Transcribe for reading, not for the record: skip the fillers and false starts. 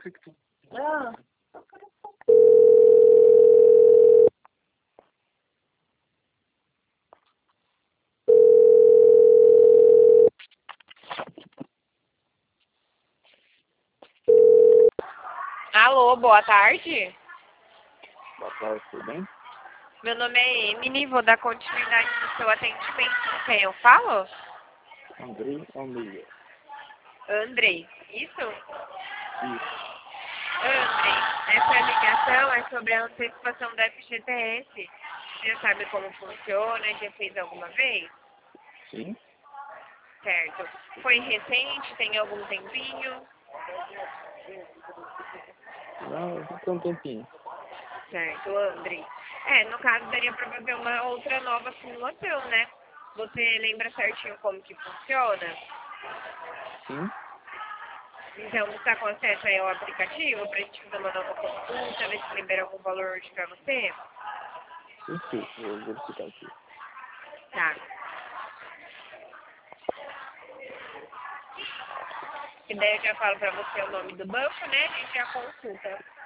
que tu... Ah. Alô, boa tarde. Boa tarde, tudo bem? Meu nome é Emily, vou dar continuidade no seu atendimento. Com quem eu falo? Andrei Almeida. Andrei. Isso? Isso. Andrei, essa ligação é sobre a antecipação da FGTS. Você já sabe como funciona? Já fez alguma vez? Sim? Certo. Foi recente? Tem algum tempinho? Não, já tem um tempinho. Certo, Andrei. No caso, daria para fazer uma outra nova simulação, né? Você lembra certinho como que funciona? Sim? Então, você está com acesso aí ao aplicativo para a gente fazer uma nova consulta, ver se libera algum valor hoje para você? Sim, sim. Vou verificar aqui. Tá. E daí eu já falo para você o nome do banco, né? A gente já consulta.